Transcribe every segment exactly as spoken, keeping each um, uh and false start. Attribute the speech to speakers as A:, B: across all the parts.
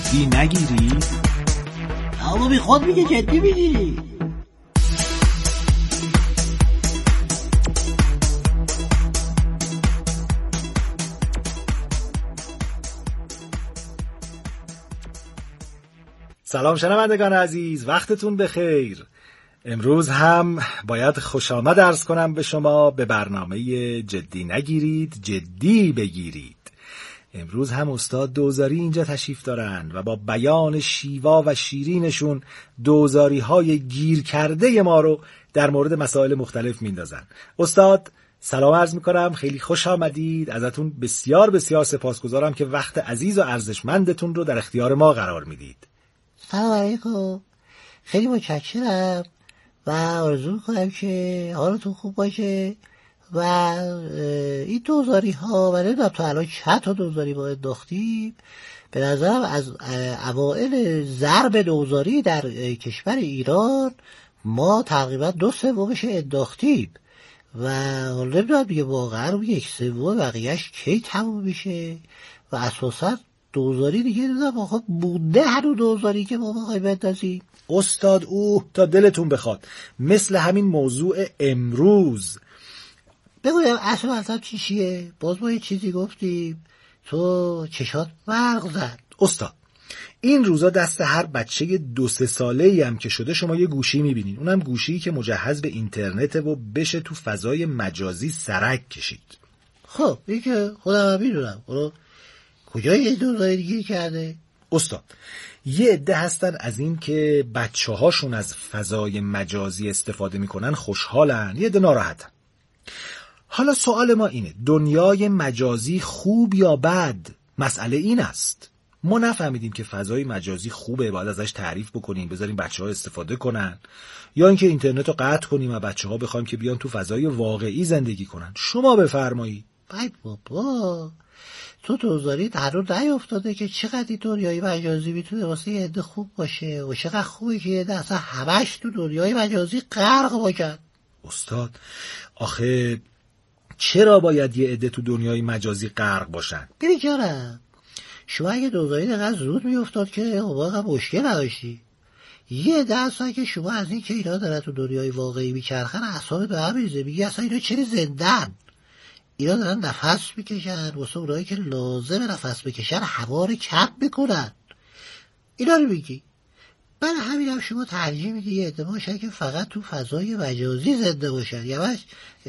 A: جدی نگیرید؟
B: اما بی خود میگه جدی میگیری.
A: سلام شنوندگان عزیز، وقتتون بخیر. امروز هم باید خوش آمد عرض کنم به شما به برنامه جدی نگیرید جدی بگیرید. امروز هم استاد دوزاری اینجا تشریف دارن و با بیان شیوا و شیرینشون دوزاری های گیر کرده ما رو در مورد مسائل مختلف میندازن. استاد سلام عرض میکنم، خیلی خوش آمدید. ازتون بسیار بسیار سپاسگزارم که وقت عزیز و ارزشمندتون رو در اختیار ما قرار میدید.
B: سلام علیکم، خیلی متشکرم و آرزو میکنم که حالتون خوب باشه و این دوزاری ها و نمیدونم تا الان چند تا دوزاری ما انداختیم. به نظرم از اوائل ضرب دوزاری در کشور ایران ما تقریبا دو سومش انداختیم و حالا نمیدونم دیگه واقعا یک سوم بقیهش کی تموم میشه و اساسا دوزاری دیگه نمیدونم آخه بوده هنو دوزاری که ما بخوایم بندازیم.
A: استاد اوه تا دلتون بخواد، مثل همین موضوع امروز.
B: بگویم اصلا اصلا چی چیه؟ باز ما یه چیزی گفتیم تو چشات برق زد.
A: استاد این روزا دست هر بچه دو سه ساله‌ای هم که شده شما یه گوشی میبینین، اونم گوشی که مجهز به اینترنته و بشه تو فضای مجازی سرک کشید.
B: خب این که خودم هم میدونم اونو کجای یه دوزاری دیگه کرده؟
A: استاد یه عده هستن از این که بچه هاشون از فضای مجازی استفاده میکنن خوشحالن، یه عده ناراحتن. حالا سوال ما اینه، دنیای مجازی خوب یا بد؟ مسئله این است ما نفهمیدیم که فضای مجازی خوبه باید ازش تعریف بکنیم بذاریم بچه ها استفاده کنن، یا اینکه اینترنت رو قطع کنیم و بچه ها بخوایم که بیان تو فضای واقعی زندگی کنن. شما بفرمایید.
B: بای بابا تو دوزاری در رو نیافتاده که چقدر دنیای مجازی میتونه واسه یه عده خوب باشه و چقدر خوبه که یه عده اصلا همش تو دنیای مجازی غرق باشن.
A: استاد آخه چرا باید یه عده تو دنیای مجازی غرق باشن؟
B: ببین جانم، شما اگه دوزاری دقیقا زود میافتاد که واقعا مشکل نداشتی. یه عده اصلا که شما از این که اینا دارن تو دنیای واقعی میچرخن اعصابت به هم میریزه، میگی اصلا اینا چرا زندن؟ اینا دارن نفس میکشن واسه اونایی که لازمه نفس بکشن هوا رو کپ میکنن. اینا رو میگی. برای همین هم شما ترجیح میدی یه عده باشن که فقط تو فضای مجازی زنده باشن، یا همش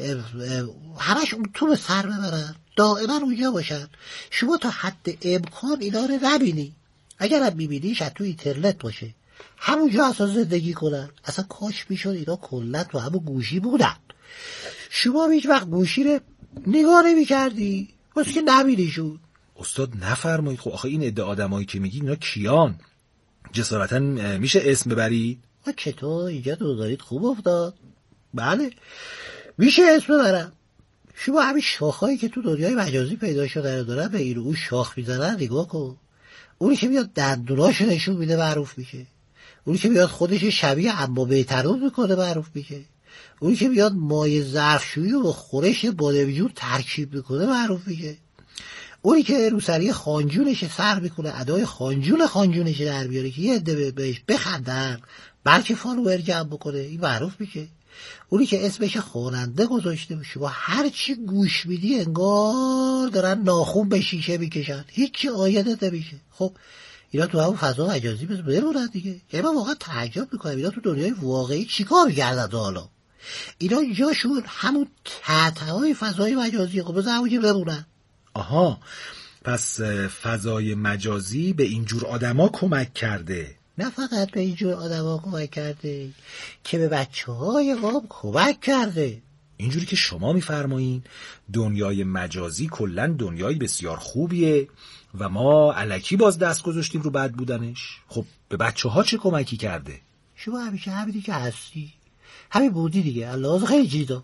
B: همش اون تو به سر ببرن، دائما اونجا باشن. شما تا حد امکان اینا رو نبینی. اگر هم میبینی شاید تو اینترنت باشه، همونجا اصلا زندگی کنن. اصلا کاش میشد اینا کلت تو همون گوشی بودن. شما هیچ وقت گوشی رو نگاه نمی کردی واسه که نبینیشون.
A: استاد نفرمایید. خب آخه این عده آدمایی که میگی اینا کیان؟ جسارتا میشه اسم ببرید؟
B: چطور اینجا دوزاریت خوب افتاد؟ بله میشه اسم ببرم. شما همین شاخهایی که تو دنیای مجازی پیدا شده دارن به این اون شاخ میزنن نگاه کن. اونی که میاد دندوناشو نشون میده معروف میشه، اونی که میاد خودش شبیه اما بیترون میکنه معروف میشه، اونی که میاد مایه ظرفشویی و با خورش بادمجون ترکیب میکنه معروف میشه، اونی که روسری خانجونش سر میکنه ادای خانجون خانجونش در بیاره که یه عده بهش بخندن بلکه فالوور جمع بکنه این معروف میشه، اونی که اسمش خواننده گذاشته باشه و هر چی گوش میدی انگار دارن ناخون به شیشه میکشن، هیچی آیدت نمیشه. خب اینا تو همون فضا مجازی بمونن دیگه. یعنی من واقعا تعجب میکنم اینا تو دنیای واقعی چیکار می‌کردن حالا؟ اینا جاشون همون تحتهای فضای مجازی. خب بذار همونجا بمونن.
A: آها، پس فضای مجازی به اینجور آدما کمک کرده؟
B: نه فقط به اینجور آدما کمک کرده که به بچه های ما کمک کرده.
A: اینجوری که شما میفرمایین دنیای مجازی کلن دنیای بسیار خوبیه و ما الکی باز دست گذاشتیم رو بد بودنش. خب به بچه ها چه کمکی کرده؟
B: شما همیشه همینی که هستی همین بودی دیگه. الله خیلی چیزا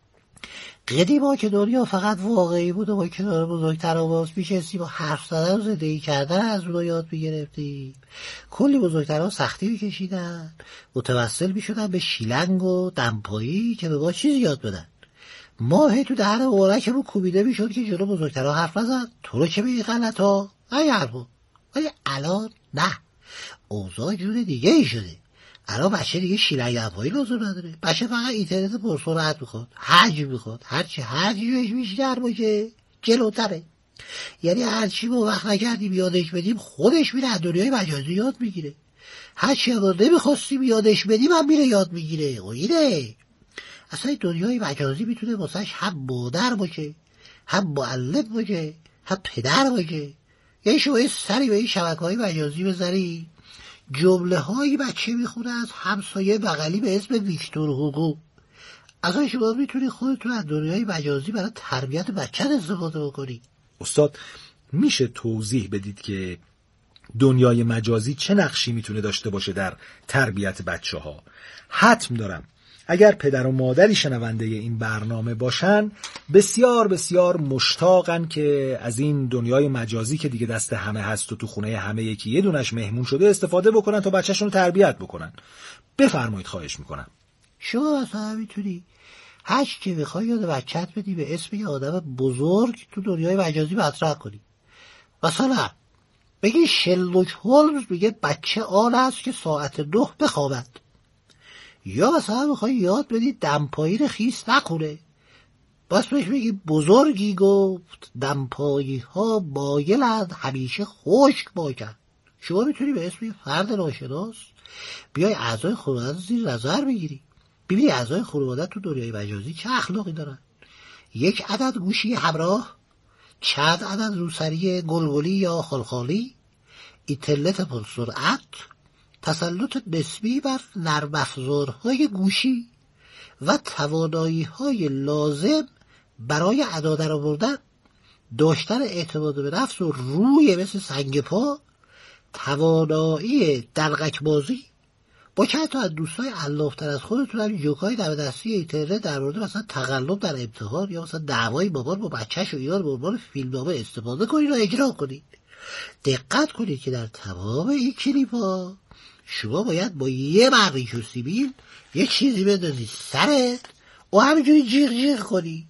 B: قدیما که دنیا فقط واقعی بود و با کنار بزرگترها باز میشستیم و حرف زدن و زندگی کردن از اونها یاد میگرفتیم. کلی بزرگترها سختی میکشیدن، متوسل میشدن به شیلنگ و دمپایی که به ما چیزی یاد بدن. ما هی تو دهن اورکمون کوبیده میشد که جلو بزرگترها حرف نزن. تو رو چه میگی غلطا؟ ای حرفا ولی الان نه، اوضاع جور دیگه ای شده. الان بچه دیگه شیلنگ افایی لازم نداره، بچه فقط اینترنت پرسرعت میخواد، حجم میخواد، هرچی حجمش بیشتر باشه جلوتره. یعنی هرچی ما وقت نکردیم یادش بدیم خودش میره از دنیای مجازی یاد میگیره، هرچی ما نمیخواستیم یادش بدیم هم میره یاد میگیره. و اینه اصلا دنیای مجازی میتونه واسش هم مادر باشه، هم معلم باشه، هم پدر باشه. یعنی شما یه سری به این شبکه‌های مجازی بزنی، جمله های بچه میخونه از همسایه بغلی به اسم ویکتور هوگو. اصلا شما میتونی خودتون از دنیای مجازی برای تربیت بچه استفاده بکنی.
A: استاد میشه توضیح بدید که دنیای مجازی چه نقشی میتونه داشته باشه در تربیت بچه ها؟ حتم دارم اگر پدر و مادری شنونده این برنامه باشن بسیار بسیار مشتاقن که از این دنیای مجازی که دیگه دست همه هست و تو خونه همه یکی یه دونش مهمون شده استفاده بکنن تا بچه‌شون رو تربیت بکنن. بفرمایید خواهش میکنم.
B: شما مثلا میتونی هر چی که بخوای یاد بچت بدی به اسم یه آدم بزرگ تو دنیای مجازی مطرح کنی. مثلا بگی شرلوک هولمز میگه بچه آن است که ساعت نه بخوابد. یا مثلا میخوای یاد بدی دمپایی خیس نکنه، بس بهش بگی بزرگی گفت دمپایی ها بایلند همیشه خشک باشند. شما میتونی به اسم فرد ناشناس بیای اعضای خانواده زیر نظر بگیری، ببینی اعضای خانواده تو دنیای مجازی چه اخلاقی دارن. یک عدد گوشی همراه، چند عدد روسری گلگلی یا خلخالی، اینترنت پرسرعت، تسلط نسبی بر نرم افزارهای گوشی و توانایی‌های لازم برای ادا درآوردن، داشتن اعتماد به نفس و روی مثل سنگ پا، توانایی دلقک بازی. با چند تا از دوستای علاف‌تر از خودتون هم جوکای دم دستی اینترنت در مورد مثلا تقلب در امتحان یا مثلا دعوای بابا با بچه‌ش و اینا به عنوان فیلمنامه استفاده کنید و اجرا کنید. دقت کنید که در تمام این کلیپ‌ها شما باید با یه برقیش و سیبیل یه چیزی بندازی سرت و همینجوری جیغ جیغ کنی.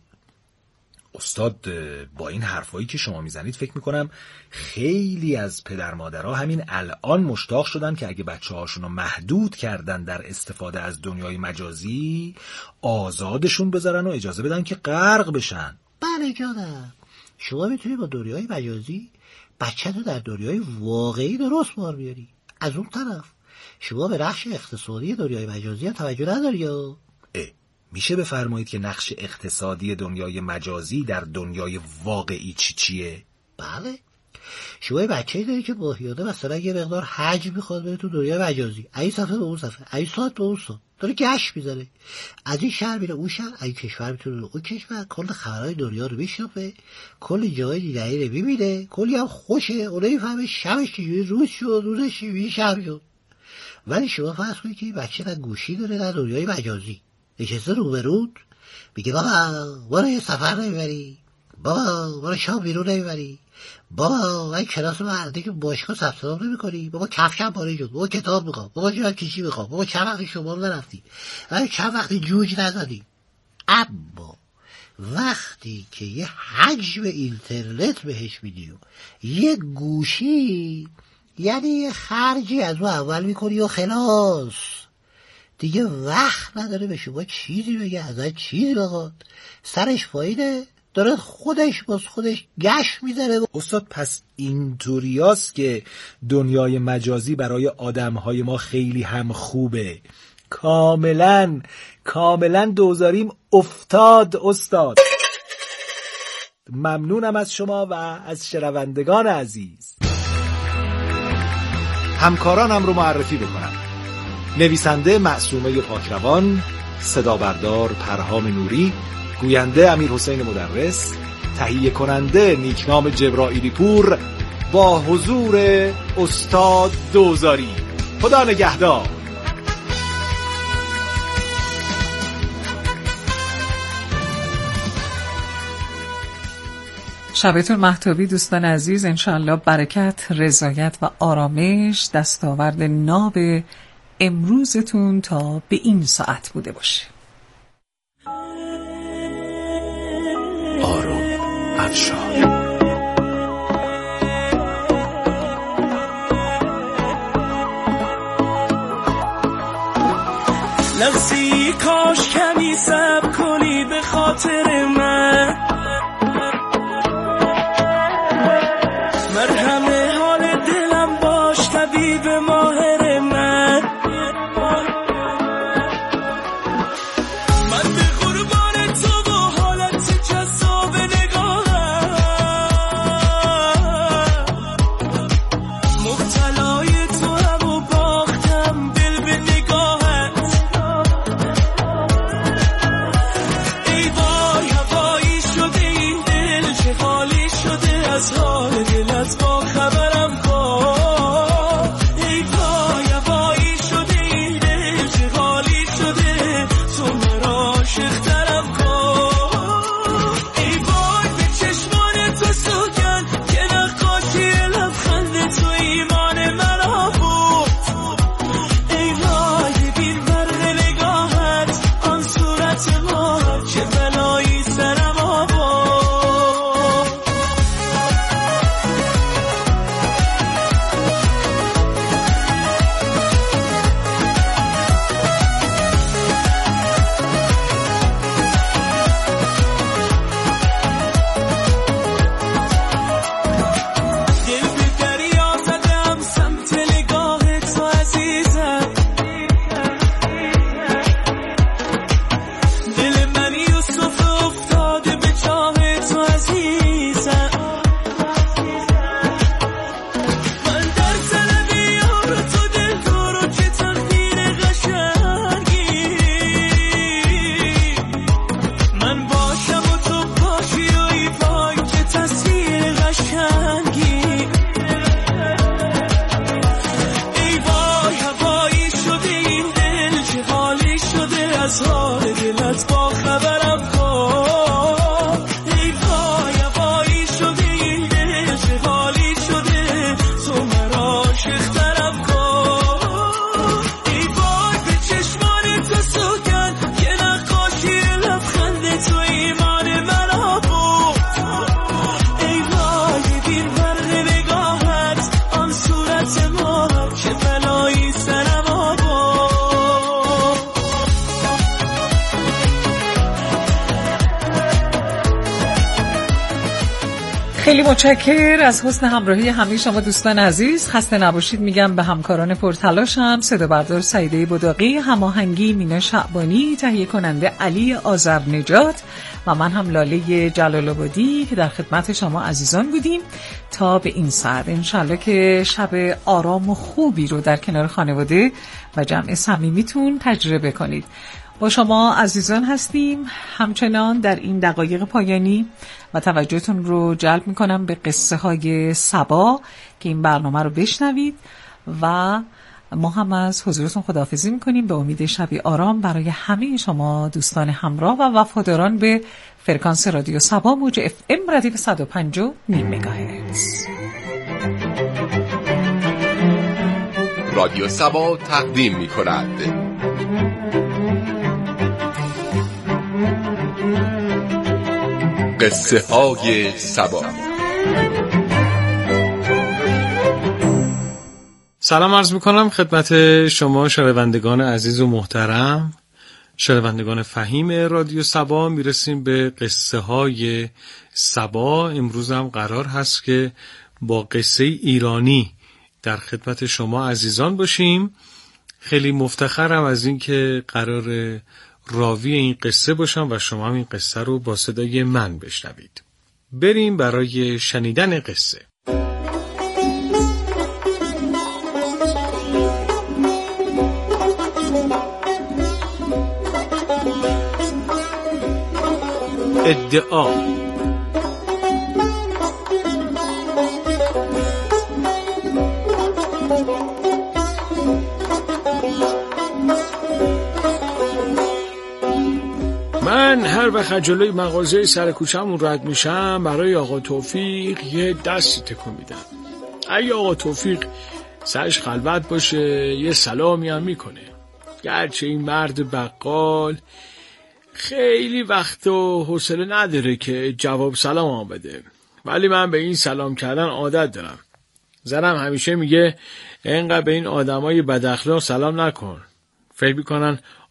A: استاد با این حرفایی که شما میزنید فکر میکنم خیلی از پدر مادرها همین الان مشتاق شدن که اگه بچه هاشون رو محدود کردن در استفاده از دنیای مجازی آزادشون بذارن و اجازه بدن که غرق بشن.
B: بله جانم، شما میتونی با دنیای مجازی بچه رو در دنیای واقعی درست بار بیاری. از اون طرف شما به نقش اقتصادی دنیای مجازی هم توجه نداری یا؟
A: میشه بفرمایید که نقش اقتصادی دنیای مجازی در دنیای واقعی چی چیه؟
B: بله، شما یه بچه‌ای داری که باهیاده مثلا یه مقدار حجم میخواد بره تو دنیای مجازی، این صفحه به اون صفحه، این ساعت به اون ساعت داره گشت میزنه، از این شهر میره اون شهر، از این کشور میتونه اون کشور، کل خبرهای دنیا رو میشنفه، کل جای دیگری رو میبینه، کلی هم خوشه، اون نمیفهمه شبش چجوری روز شد، روزش چجوری شب شد. ولی شما فرض کنید که بچه نه گوشی داره نه دنیای مجازی، نشسته رو به رود میگه بابا برو یه سفر نمیبری، بابا برو شام بیرون نمیبری، بابا من کلاس مردی که باشگاه ثبت نام نمی‌کنی، بابا کفشم پاره شد، بابا کتاب میخوام، بابا جای کشی میخوام، بابا چند وقتی شما نرفتی، ولی چند وقتی جوج نزدی. اما وقتی که یه حجم اینترنت بهش میدی و یه گوشی، یعنی یه خرجی از اون اول میکنی و خلاص دیگه وقت نداره به شما چیزی بگه، ازت چیزی بخواد، سرش فایده داره خودش باز خودش گشت میزنه.
A: استاد پس اینطوریاست که دنیای مجازی برای آدمهای ما خیلی هم خوبه. کاملا کاملا دوزاریم افتاد استاد. ممنونم از شما و از شنوندگان عزیز. همکارانم رو معرفی بکنم: نویسنده معصومه پاکروان، صدا بردار پرهام نوری، گوینده امیر حسین مدرس، تهیه کننده نیکنام جبرائیلی پور، با حضور استاد دوزاری. خدا نگهدار.
C: شبتون مهتابی دوستان عزیز. انشاءالله برکت، رضایت و آرامش دستاورد ناب امروزتون تا به این ساعت بوده باشه. آروم افشار.
D: نفسی کاش کمی صبر کنی به خاطر من، مرهم حال دلم باش طبیب ماهر من. من به قربان تو و حالت جذاب نگاهم، مبتلای تو هم و باختم دل به نگاهت. ای وای هوایی شده این دل چه حالی شده از حال دلت با خبرم کن. ای وای هوایی شده این دل چه حالی شده تو مرا عاشق‌ترم کن. ای وای به چشمان تو سوگن که نقاشی لبخند تو ایمان مرا بود. ای وای ببین برق نگاهت آن صورت ما چه بلایی سرم آورد. دل به دریا زدم سمت نگاه تو عزیزم، دل من یوسف افتاده به چاه تو عزیزم. من در طلب یار تو دل دارم که تقدیر قشنگی، من باشم و تو باشی و ای وای که تصویر قشنگی. ای وای هوایی شده این دل چه حالی شده از حال دلت با خبرم کن. ای وای هوایی شده این دل چه حالی شده تو مرا عاشق‌ترم کن. ای وای به چشمان تو سوگن که نقاشی لبخند تو ایمان مرا بود. ای وای ببین برق نگاهت آن صورت ما چه بلایی سرم آورد.
C: خیلی متشکر از حسن همراهی همه شما دوستان عزیز. خسته نباشید میگم به همکاران پرتلاشم، صدا بردار سعیده بداقی، هماهنگی مینا شعبانی، تهیه کننده علی آذرنجات و من هم لاله جلال آبادی که در خدمت شما عزیزان بودیم تا به این ساعت. انشالله که شب آرام و خوبی رو در کنار خانواده و جمع صمیمیتون تجربه کنید. با شما عزیزان هستیم همچنان در این دقایق پایانی و توجهتون رو جلب میکنم به قصه های صبا که این برنامه رو بشنوید و ما هم از حضورتون خداحافظی میکنیم به امید شبی آرام برای همه شما دوستان همراه و وفاداران به فرکانس رادیو صبا موج اف ام ردیف صد و پنج و نیم مگاهرتز.
E: رادیو صبا تقدیم میکند قصه های صبا.
F: سلام عرض میکنم خدمت شما شنوندگان عزیز و محترم، شنوندگان فهیم رادیو صبا. میرسیم به قصه های صبا. امروز هم قرار هست که با قصه ایرانی در خدمت شما عزیزان باشیم. خیلی مفتخرم از این که قرار راوی این قصه باشم و شما هم این قصه رو با صدای من بشنوید. بریم برای شنیدن قصه. ادعا. من هر وقت جلوی مغازه سر کوچه‌مون رد میشم برای آقا توفیق یه دستی تکون میدم. اگه آقا توفیق سرش خلوت باشه یه سلامی هم میکنه. گرچه این مرد بقال خیلی وقت و حوصله نداره که جواب سلام بده، ولی من به این سلام کردن عادت دارم. زنم همیشه میگه اینقدر به این آدمای بد اخلاق سلام نکن، فکر میکنن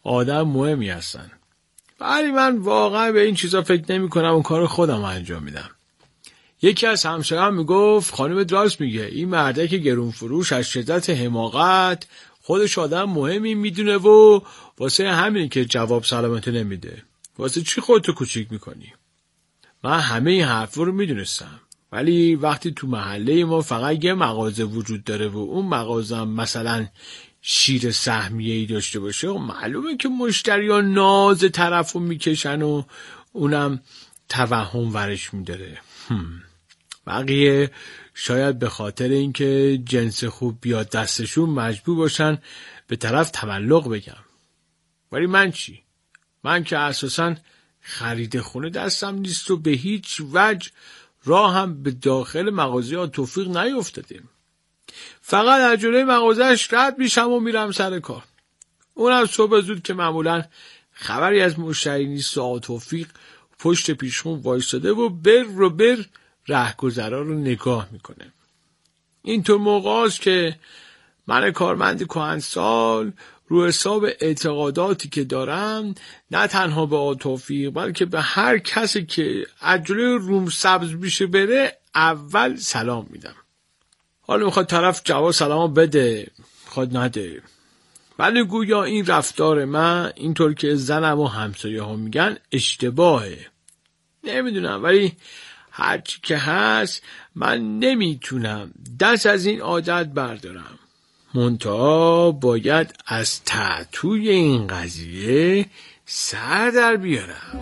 F: آدم مهمی هستن. ولی من واقعا به این چیزا فکر نمی کنم و کار خودم انجام میدم. یکی از همسایه‌ام میگفت خانم راست میگه، این مرده که گرون فروش از شدت حماقت خودش آدم مهمی میدونه و واسه همین که جواب سلامت نمیده. واسه چی خودتو کوچیک میکنی؟ من همه این حرفا رو میدونستم، ولی وقتی تو محله ما فقط یه مغازه وجود داره و اون مغازه مثلا شیر سهمیه‌ای داشته باشه و معلومه که مشتریان ناز طرفو میکشن و اونم توهم ورش میداره. بقیه شاید به خاطر اینکه جنس خوب بیاد دستشون مجبور باشن به طرف تملق بگم. ولی من چی؟ من که اساساً خرید خونه دستم نیست و به هیچ وجه راه هم به داخل مغازه ها توفیق نیفتادیم. فقط از جلوی مغازه‌اش رد میشم و میرم سر کار. اونم صبح زود که معمولاً خبری از مشتری نیست و توفیق پشت پیشخون وایساده و بر رو بر رهگذرا رو نگاه میکنه. اینطور موقع است که من کارمند کهنسال رو حساب اعتقاداتی که دارم نه تنها به توفیق بلکه به هر کسی که از جلوی روم سبز میشه بره اول سلام میدم. حالا میخواد طرف جواب سلام بده، میخواد نده. ولی گویا این رفتار من اینطور که زنم و همسایه ها میگن اشتباهه. نمیدونم، ولی هرچی که هست من نمیتونم دست از این عادت بردارم. منتها باید از تعطوی این قضیه سر در بیارم.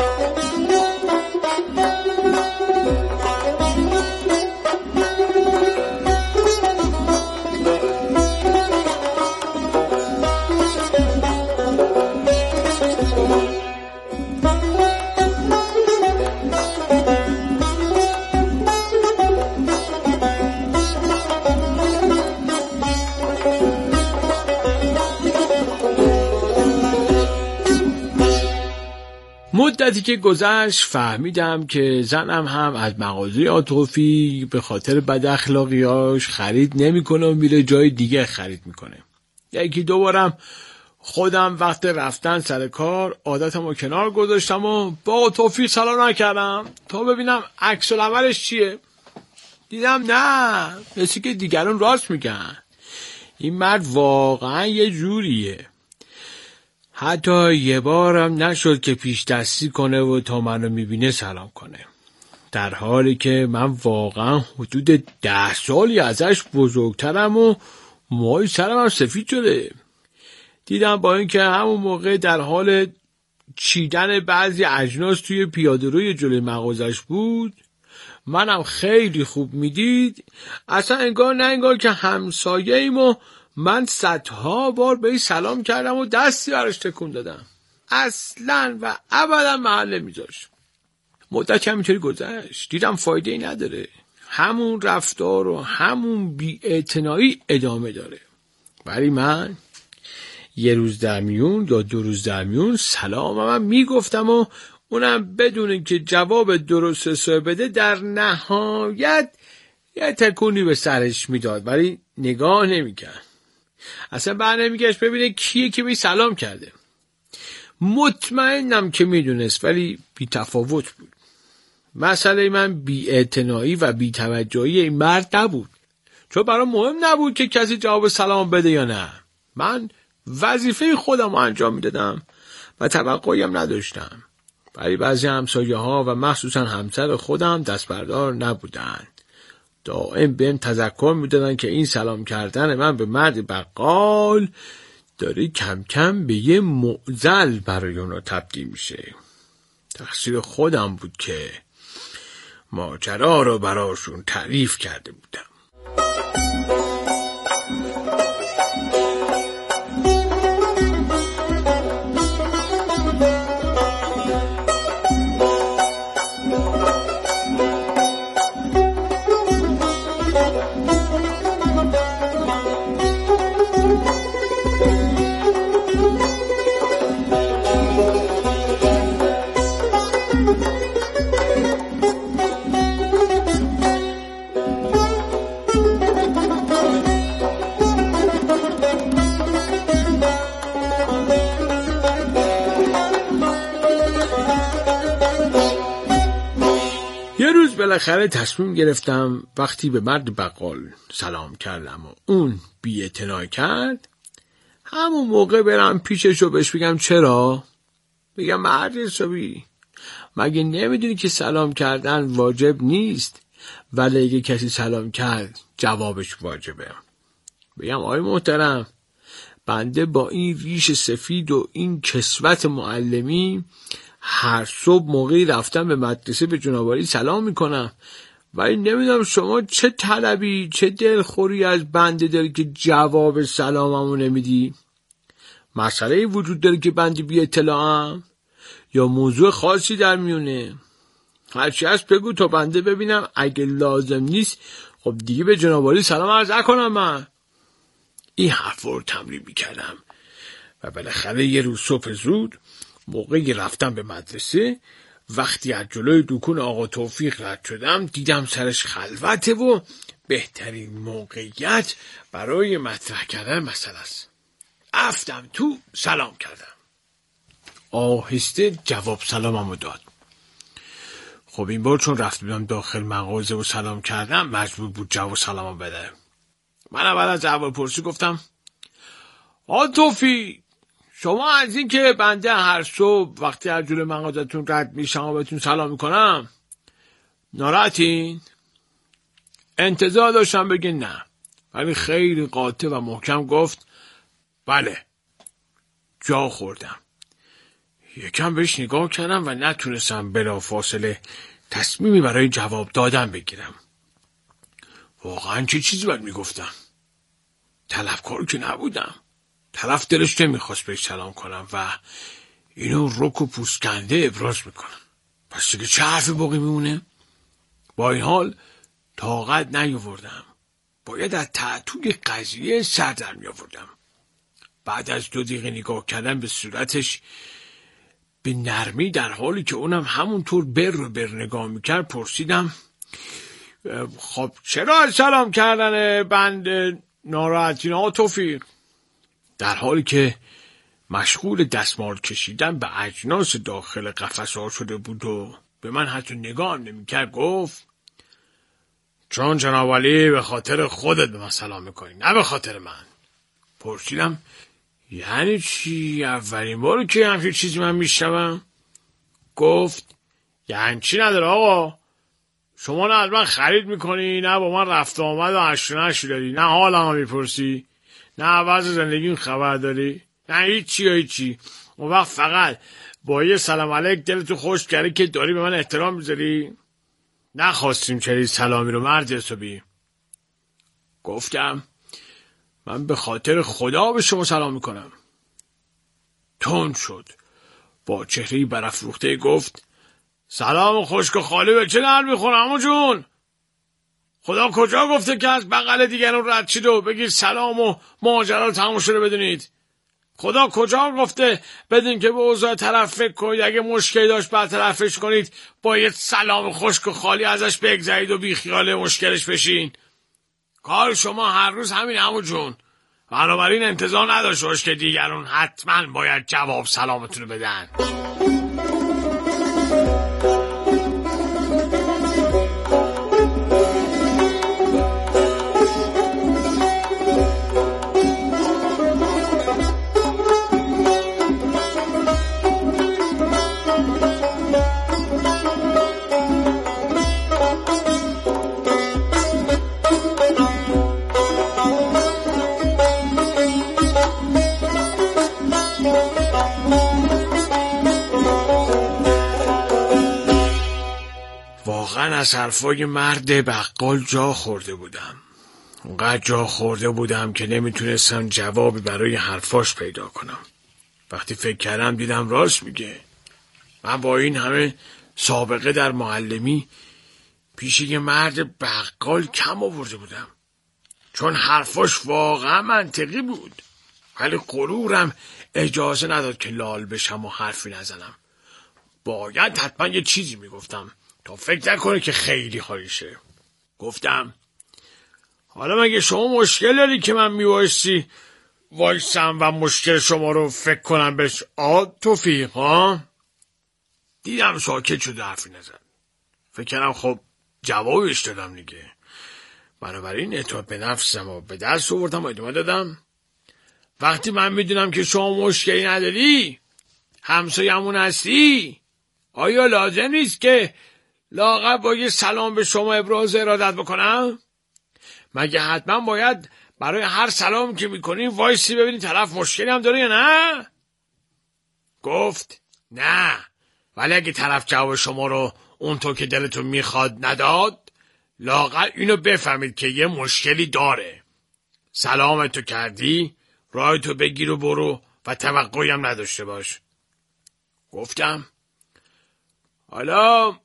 F: مدتی که گذشت فهمیدم که زنم هم از مغازه عاطفی به خاطر بد اخلاقیاش خرید نمیکنه و میره جای دیگه خرید میکنه. یکی دوبارم خودم وقت رفتن سر کار عادتمو کنار گذاشتم و با توفیق سلام نکردم تا ببینم عکس العملش چیه. دیدم نه، مثل که دیگران راست میگن، این مرد واقعا یه جوریه. حتی یه بارم نشد که پیش دستی کنه و تا منو میبینه سلام کنه، در حالی که من واقعا حدود ده سالی ازش بزرگترم و موهای سرم هم سفید شده. دیدم با اینکه همون موقع در حال چیدن بعضی اجناس توی پیاده‌روی جلوی مغازش بود، منم خیلی خوب میدید، اصلا انگار نه انگار که همسایه ایم و من صدها بار به این سلام کردم و دستی براش تکون دادم. اصلا و ابدا محل نمیذاشت. مدت همینطوری گذشت، دیدم فایده ای نداره، همون رفتار و همون بی‌اعتنایی ادامه داره. ولی من یه روز در میون یا دو روز در میون سلام من میگفتم و اونم بدون اینکه جواب درست حساب بده در نهایت یه تکونی به سرش میداد، ولی نگاه نمیکرد. اصلا بر نمیگشت ببینه کیه که بی سلام کرده. مطمئنم که میدونست، ولی بی تفاوت بود. مسئله من بی اعتنایی و بی توجهی این مرد نبود، چون برام مهم نبود که کسی جواب سلام بده یا نه. من وظیفه خودم رو انجام میدادم و توقعی هم نداشتم. ولی بعضی همسایه ها و مخصوصا همسر خودم دست بردار نبودن. دائم بهم تذکر میدادن که این سلام کردن من به مرد بقال داره کم کم به یه معضل برای اونا تبدیل میشه. تقصیر خودم بود که ماجرا رو براشون تعریف کرده بودم. بالاخره تصمیم گرفتم وقتی به مرد بقال سلام کردم و اون بی‌اعتنا کرد، همون موقع برم پیشش و بهش بگم چرا؟ بگم مرد حسابی، مگه نمیدونی که سلام کردن واجب نیست، ولی اگه کسی سلام کرد جوابش واجبه. بگم آقای محترم، بنده با این ریش سفید و این کسوت معلمی هر صبح موقعی رفتم به مدرسه به جنابعالی سلام میکنم، ولی نمیدونم شما چه طلبی چه دلخوری از بنده داری که جواب سلاممو نمیدی؟ مسئله وجود داره که بنده بی اطلاعم یا موضوع خاصی در میونه؟ هرچی هست بگو تا بنده ببینم، اگه لازم نیست خب دیگه به جنابعالی سلام عرض نکنم. من این حرف رو تمرین میکردم و بالاخره یه روز صبح زود موقعی رفتم به مدرسه، وقتی از جلوی دکون آقا توفیق رد شدم دیدم سرش خلوته و بهترین موقعیت برای مطرح کردن مسئله است. رفتم تو سلام کردم. آهسته جواب سلاممو داد. خب این بار چون رفت بودم داخل مغازه و سلام کردم مجبور بود جواب سلامو بده. من اول از اول پرسی گفتم آقا توفیق، شما از این که بنده هر صبح وقتی از جلوی مغازتون رد میشم و بهتون سلام میکنم ناراحتین؟ انتظار داشتم بگه نه، ولی خیلی قاطع و محکم گفت بله. جا خوردم. یکم بهش نگاه کردم و نتونستم بلافاصله تصمیمی برای جواب دادن بگیرم. واقعا چه چیزی باید میگفتم؟ طلبکار که نبودم. طرف دلش نمیخواست بهش سلام کنم و اینو رک و پوسکنده ابراز میکنم. پس دیگه چه حرفی باقی میمونه؟ با این حال طاقت نیاوردم. باید از تعطوی قضیه سر در میآوردم. بعد از دو دقیقه نگاه کردن به صورتش به نرمی، در حالی که اونم همونطور بر رو بر نگاه میکرد، پرسیدم خب چرا سلام کردن بند ناراحتین آقا توفیق؟ در حالی که مشغول دستمال کشیدن به اجناس داخل قفسه ها شده بود و به من حتی نگاه نمیکرد گفت چون جناب علی به خاطر خودت به من سلام میکنی نه به خاطر من. پرسیدم یعنی چی؟ اولین باره که همچین چیزی من میشنوم. گفت یعنی چی نداره آقا، شما نه از من خرید میکنی، نه با من رفت آمد و هشت و نشی داری، نه حالم هم میپرسی، نه عوض زندگیم خبر داری، نه هیچی یا هیچی. اون وقت فقط با یه سلام علیک دلتو خوش کردی که داری به من احترام میذاری. نخواستیم چنین سلامی رو مرد حسابی. گفتم من به خاطر خدا به شما سلام میکنم. تند شد، با چهرهی برافروخته گفت سلام خشک و خالی به چه درد میخوره عمو جون؟ خدا کجا گفته که از بغل دیگران رد شید و بگید سلام و ماجرا تموم شده بدونید؟ خدا کجا گفته بدین که به اوضاع طرف فکر کنید، اگه مشکلی داشت برطرفش کنید، با یه سلام خشک و خالی ازش بگذرید و بی خیال مشکلش بشین؟ کار شما هر روز همین عمو جون. بنابراین انتظار نداشته باش که دیگران حتما باید جواب سلامتون رو بدن. واقعا از حرفای مرد بقال جا خورده بودم. اونقدر جا خورده بودم که نمیتونستم جوابی برای حرفاش پیدا کنم. وقتی فکر کردم دیدم راست میگه. من با این همه سابقه در معلمی پیش یه مرد بقال کم آورده بودم، چون حرفاش واقعا منطقی بود، ولی غرورم اجازه نداد که لال بشم و حرفی نزنم. باید حتما یه چیزی میگفتم تا فکر نکنه که خیلی حالیشه. گفتم حالا مگه شما مشکل داری که من میبایستی وایسم و مشکل شما رو فکر کنم بهش آ توفیق ها؟ دیدم ساکت شده، حرفی نزد. فکر کردم خب جوابش دادم دیگه. بنابراین اعتماد به نفسم و به دست آوردم و ادامه دادم. وقتی من میدونم که شما مشکلی نداری، همسایه‌مون هستی، آیا لازم نیست که لااقل با یه سلام به شما ابراز ارادت بکنم؟ مگه حتما باید برای هر سلام که میکنی وایسی ببینی طرف مشکلی هم داره یا نه؟ گفت نه، ولی اگه طرف جواب شما رو اونطور که دلتون میخواد نداد، لااقل اینو بفهمید که یه مشکلی داره. سلامتو کردی، راهتو بگیر و برو و توقعی هم نداشته باش. گفتم حالا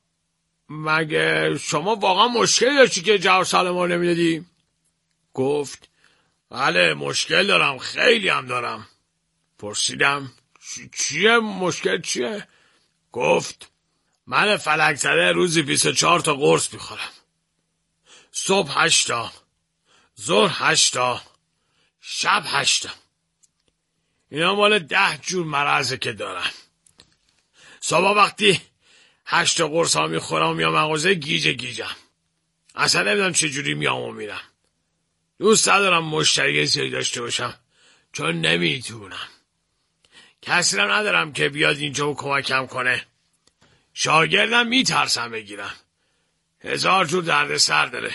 F: مگه شما واقعا مشکلی داشتی که جواب سلام رو نمیدادی؟ گفت بله مشکل دارم، خیلی هم دارم. پرسیدم چیه مشکل چیه؟ گفت من فلک زده روزی بیست و چهار تا قرص میخورم. صبح هشتا، ظهر هشتا، شب هشتا. اینا مال ده جور مرضه که دارم. صبح وقتی هشتا قرص ها میخورم و میام مغازه گیجه گیجم. اصلا نمیدونم چجوری میام و میرم. دوست ندارم مشتری زیادی داشته باشم چون نمیتونم. کسی رو ندارم که بیاد اینجا و کمکم کنه. شاگردم میترسم بگیرم. هزار جور درد سر داره.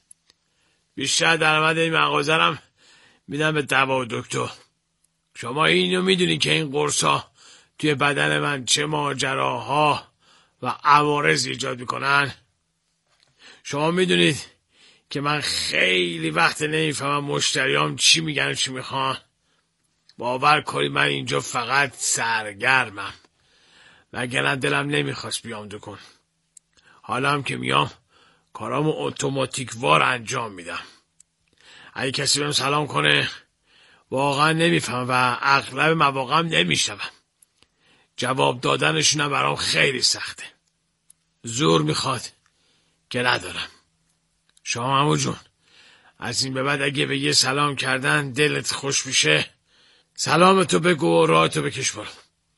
F: بیشتر درآمد این مغازه رم میدم به دوا و دکتر. شما اینو میدونی که این قرصا توی بدن من چه ماجراها و عوارض ایجاد میکنن؟ شما میدونید که من خیلی وقت نمیفهمم مشتریام چی میگن و چی میخوان. باور کنید من اینجا فقط سرگرمم، وگرنه دلم نمیخواست بیام دکون. حالا هم که میام کارامو اتوماتیک وار انجام میدم. اگه کسی بهم سلام کنه واقعا نمیفهم و اغلب مواقع هم نمیشنوم. جواب دادنشون برام خیلی سخته. زور میخواد که ندارم. شما عمو جون از این به بعد اگه به یه سلام کردن دلت خوش میشه، سلامتو بگو و راهتو بکش برو.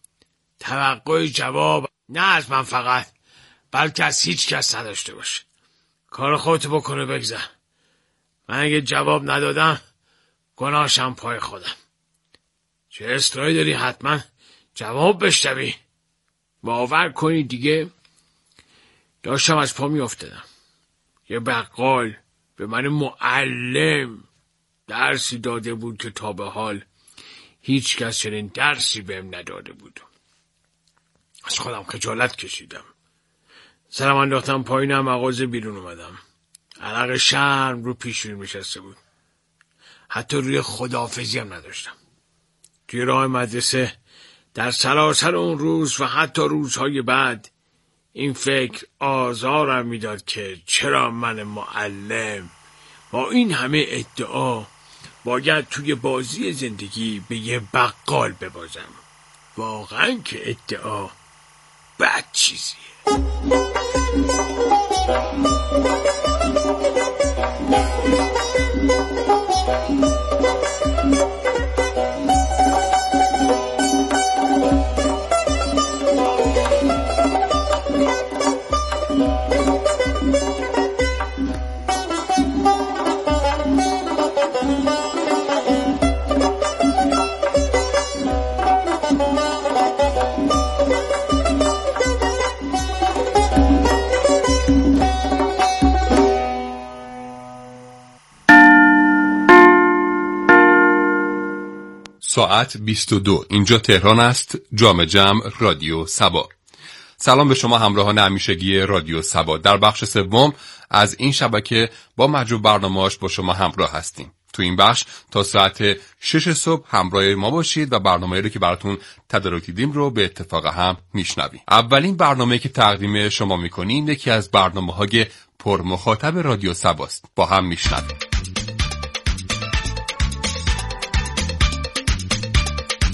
F: توقع جواب نه از من فقط، بلکه از هیچ کس نداشته باشه. کار خودتو بکنه بگذر. من اگه جواب ندادم گناهشم پای خودم. چه اصراری داری حتما جواب بشنوی؟ باور کنی دیگه داشتم از پا می افتادم. یه بقال به من معلم درسی داده بود که تا به حال هیچ کس چنین درسی بهم نداده بود. از خودم خجالت کشیدم. سرم انداختم پایینم، مغازه بیرون اومدم. عرق شرم رو پیشونیم نشسته بود. حتی روی خداحافظی هم نداشتم. توی راه مدرسه در سراسر اون روز و حتی روزهای بعد این فکر آزارم میداد که چرا من معلم با این همه ادعا باید توی بازی زندگی به یه بقال ببازم. واقعا که ادعا بد چیزیه.
E: ساعت بیست و دو. اینجا تهران است. جام جمع رادیو سبا. سلام به شما همراهان همیشگی رادیو سبا. در بخش سوم از این شبکه با مجموع برنامه‌اش با شما همراه هستیم. تو این بخش تا ساعت شش صبح همراه ما باشید و برنامه‌ای رو که براتون تدارک دیدیم رو به اتفاق هم میشنویم. اولین برنامه‌ای که تقدیم شما می‌کنیم یکی از برنامه‌های پر مخاطب رادیو سباست. با هم میشنویم.